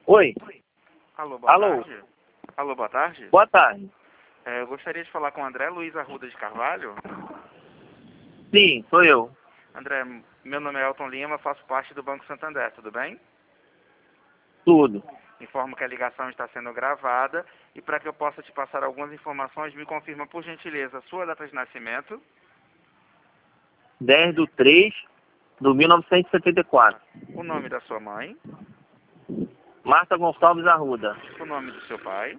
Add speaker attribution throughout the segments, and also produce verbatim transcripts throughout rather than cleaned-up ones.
Speaker 1: Oi.
Speaker 2: Alô, boa
Speaker 1: Alô.
Speaker 2: tarde. Alô, boa tarde.
Speaker 1: Boa tarde.
Speaker 2: É, eu gostaria de falar com o André Luiz Arruda de Carvalho.
Speaker 1: Sim, sou eu.
Speaker 2: André, meu nome é Elton Lima, faço parte do Banco Santander, tudo bem?
Speaker 1: Tudo.
Speaker 2: Informo que a ligação está sendo gravada e para que eu possa te passar algumas informações, me confirma por gentileza a sua data de nascimento,
Speaker 1: dez de três de mil novecentos e setenta e quatro.
Speaker 2: o nome da sua mãe,
Speaker 1: Marta Gonçalves Arruda.
Speaker 2: o nome do seu pai.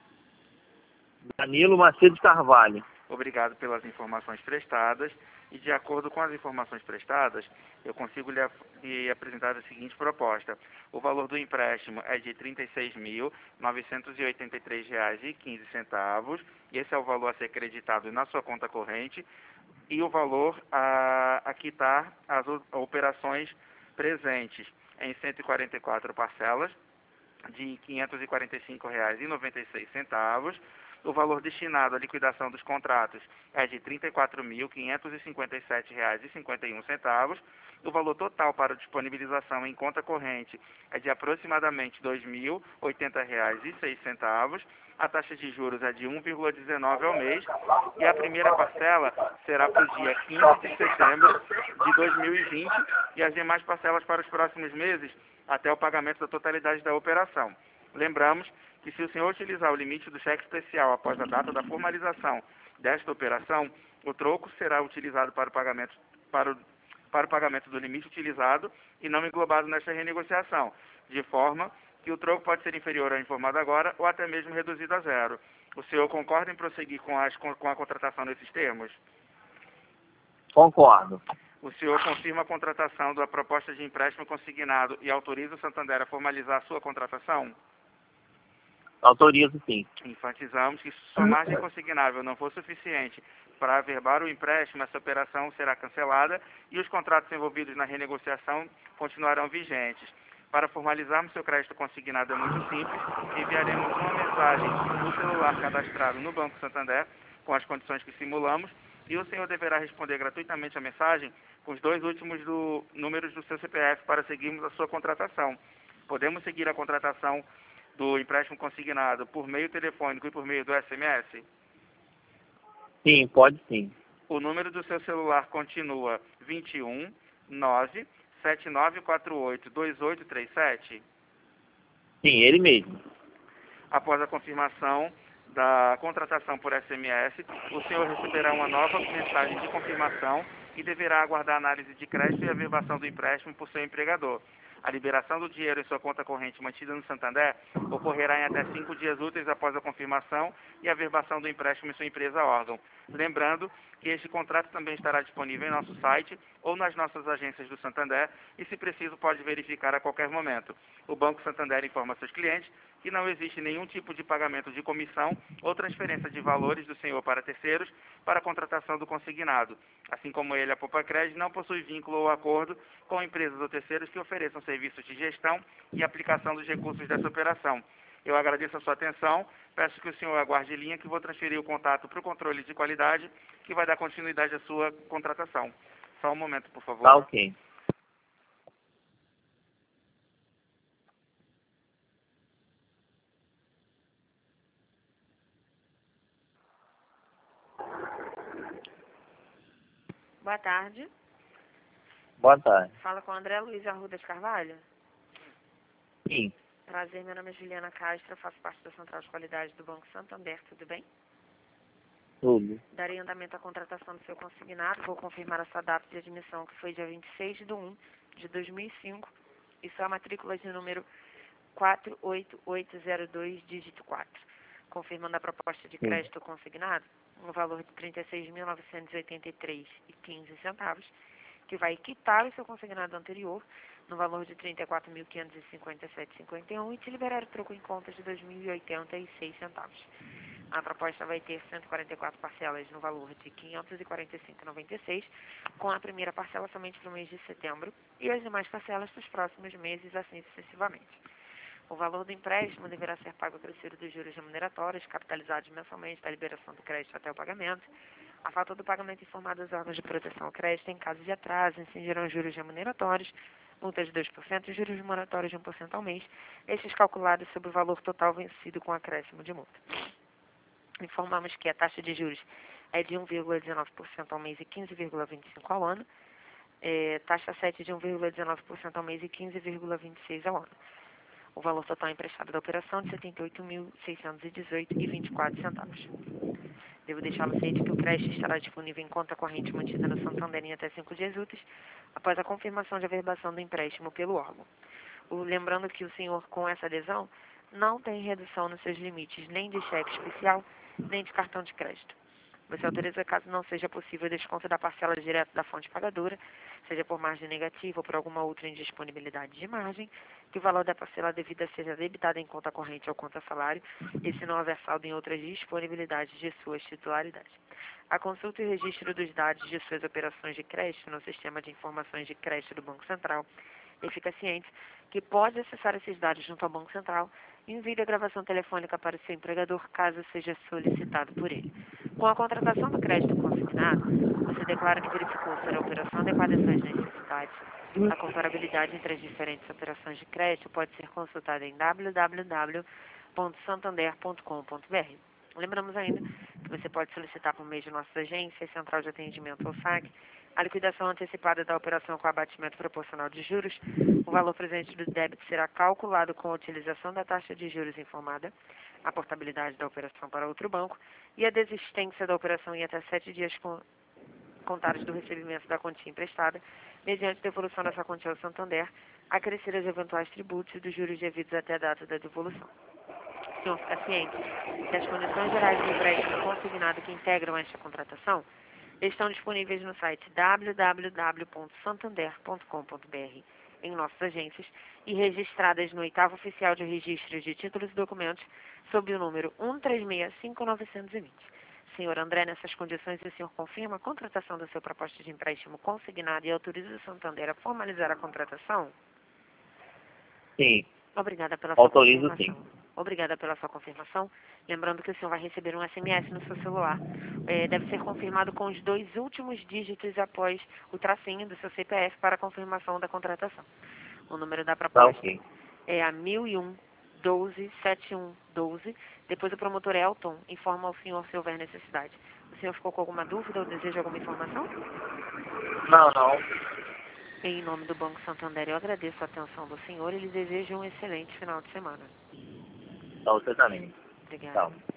Speaker 1: Danilo Macedo de Carvalho.
Speaker 2: Obrigado pelas informações prestadas e, de acordo com as informações prestadas, eu consigo lhe, lhe apresentar a seguinte proposta. O valor do empréstimo é de trinta e seis mil, novecentos e oitenta e três reais e quinze centavos. Esse é o valor a ser creditado na sua conta corrente e o valor a, a quitar as o- operações presentes em cento e quarenta e quatro parcelas de quinhentos e quarenta e cinco reais e noventa e seis centavos. O valor destinado à liquidação dos contratos é de trinta e quatro mil, quinhentos e cinquenta e sete reais e cinquenta e um centavos. O valor total para disponibilização em conta corrente é de aproximadamente dois mil, oitenta reais e seis centavos. A taxa de juros é de um vírgula dezenove ao mês e a primeira parcela será para o dia quinze de setembro de dois mil e vinte e as demais parcelas para os próximos meses até o pagamento da totalidade da operação. Lembramos que se o senhor utilizar o limite do cheque especial após a data da formalização desta operação, o troco será utilizado para o pagamento, para o, para o pagamento do limite utilizado e não englobado nesta renegociação, de forma que o troco pode ser inferior ao informado agora ou até mesmo reduzido a zero. O senhor concorda em prosseguir com, as, com a contratação nesses termos?
Speaker 1: Concordo.
Speaker 2: O senhor confirma a contratação da proposta de empréstimo consignado e autoriza o Santander a formalizar a sua contratação?
Speaker 1: Autorizo sim.
Speaker 2: Enfatizamos que se sua margem consignável não for suficiente para averbar o empréstimo, essa operação será cancelada e os contratos envolvidos na renegociação continuarão vigentes. Para formalizarmos seu crédito consignado é muito simples, enviaremos uma mensagem no celular cadastrado no Banco Santander com as condições que simulamos e o senhor deverá responder gratuitamente a mensagem com os dois últimos do, números do seu C P F para seguirmos a sua contratação. Podemos seguir a contratação do empréstimo consignado por meio telefônico e por meio do S M S?
Speaker 1: Sim, pode sim.
Speaker 2: O número do seu celular continua vinte e um, nove, sete nove quatro oito, dois oito três sete?
Speaker 1: Sim, ele mesmo.
Speaker 2: Após a confirmação da contratação por S M S, o senhor receberá uma nova mensagem de confirmação e deverá aguardar a análise de crédito e averbação do empréstimo por seu empregador. A liberação do dinheiro em sua conta corrente mantida no Santander ocorrerá em até cinco dias úteis após a confirmação e averbação do empréstimo em sua empresa órgão. Lembrando que este contrato também estará disponível em nosso site ou nas nossas agências do Santander e, se preciso, pode verificar a qualquer momento. O Banco Santander informa seus clientes que não existe nenhum tipo de pagamento de comissão ou transferência de valores do senhor para terceiros para a contratação do consignado. Assim como ele, a Poupa Crédito não possui vínculo ou acordo com empresas ou terceiros que ofereçam serviços de gestão e aplicação dos recursos dessa operação. Eu agradeço a sua atenção, peço que o senhor aguarde em linha que vou transferir o contato para o controle de qualidade que vai dar continuidade à sua contratação. Só um momento, por favor.
Speaker 1: Tá ok.
Speaker 3: Boa tarde.
Speaker 1: Boa tarde.
Speaker 3: Fala com o André Luiz Arruda de Carvalho.
Speaker 1: Sim,
Speaker 3: Prazer, meu nome é Juliana Castro, faço parte da Central de Qualidade do Banco Santander, tudo bem?
Speaker 1: tudo.
Speaker 3: Darei andamento à contratação do seu consignado, vou confirmar a sua data de admissão, que foi dia vinte e seis de um de dois mil e cinco, e sua matrícula de número quatro oito oito zero dois, dígito quatro. Confirmando a proposta de
Speaker 1: Sim.
Speaker 3: crédito consignado, no valor de trinta e seis mil novecentos e oitenta e três reais e quinze centavos, que vai quitar o seu consignado anterior no valor de trinta e quatro mil quinhentos e cinquenta e sete reais e cinquenta e um e te liberar o troco em contas de dois mil e oitenta e seis centavos. A proposta vai ter cento e quarenta e quatro parcelas no valor de quinhentos e quarenta e cinco reais e noventa e seis centavos, com a primeira parcela somente para o mês de setembro e as demais parcelas para os próximos meses, assim sucessivamente. O valor do empréstimo deverá ser pago pelo crescer dos juros remuneratórios, capitalizados mensalmente da liberação do crédito até o pagamento. A falta do pagamento informado aos órgãos de proteção ao crédito em caso de atraso incidirão juros remuneratórios, multa de dois por cento e juros moratórios de um por cento ao mês, estes calculados sobre o valor total vencido com acréscimo de multa. Informamos que a taxa de juros é de um vírgula dezenove por cento ao mês e quinze vírgula vinte e cinco por cento ao ano, é, taxa sete de um vírgula dezenove por cento ao mês e quinze vírgula vinte e seis por cento ao ano. O valor total emprestado da operação de setenta e oito mil seiscentos e dezoito reais e vinte e quatro centavos. Devo deixá-lo ciente que o crédito estará disponível em conta corrente mantida no Santander em até cinco dias úteis, após a confirmação de averbação do empréstimo pelo órgão. O, lembrando que o senhor, com essa adesão, não tem redução nos seus limites, nem de cheque especial, nem de cartão de crédito. Você autoriza caso não seja possível desconto da parcela direto da fonte pagadora, seja por margem negativa ou por alguma outra indisponibilidade de margem, que o valor da parcela devida seja debitado em conta corrente ou conta salário, e se não houver saldo em outras disponibilidades de suas titularidades. A consulta e registro dos dados de suas operações de crédito no Sistema de Informações de Crédito do Banco Central, e fica ciente que pode acessar esses dados junto ao Banco Central e envie a gravação telefônica para o seu empregador, caso seja solicitado por ele. Com a contratação do crédito consignado, você declara que verificou ser a operação adequada às suas necessidades. A comparabilidade entre as diferentes operações de crédito pode ser consultada em w w w ponto santander ponto com ponto b r. Lembramos ainda que você pode solicitar por meio de nossas agências, Central de Atendimento ou S A C, a liquidação antecipada da operação com abatimento proporcional de juros. O valor presente do débito será calculado com a utilização da taxa de juros informada, a portabilidade da operação para outro banco e a desistência da operação em até sete dias com, contados do recebimento da quantia emprestada, mediante devolução dessa quantia ao Santander, acrescidas eventuais tributos e dos juros devidos até a data da devolução. O senhor fica ciente que as condições gerais do empréstimo consignado que integram esta contratação estão disponíveis no site w w w ponto santander ponto com ponto b r, em nossas agências, e registradas no oitavo Oficial de Registros de Títulos e Documentos, sob o número um três seis cinco nove dois zero. Senhor André, nessas condições, o senhor confirma a contratação da sua proposta de empréstimo consignado e autoriza o Santander a formalizar a contratação?
Speaker 1: Sim.
Speaker 3: Obrigada pela sua
Speaker 1: Autorizo,
Speaker 3: confirmação.
Speaker 1: sim.
Speaker 3: Obrigada pela sua confirmação. Lembrando que o senhor vai receber um S M S no seu celular. É, deve ser confirmado com os dois últimos dígitos após o tracinho do seu C P F para a confirmação da contratação. O número da
Speaker 1: Tá
Speaker 3: proposta
Speaker 1: ok.
Speaker 3: é a mil e um, doze, setenta e um, doze. Depois o promotor Elton informa ao senhor se houver necessidade. O senhor ficou com alguma dúvida ou deseja alguma informação?
Speaker 1: Não, não.
Speaker 3: Em nome do Banco Santander, eu agradeço a atenção do senhor e lhe desejo um excelente final de semana.
Speaker 1: Tá, você também.
Speaker 3: Obrigada.
Speaker 1: Tchau.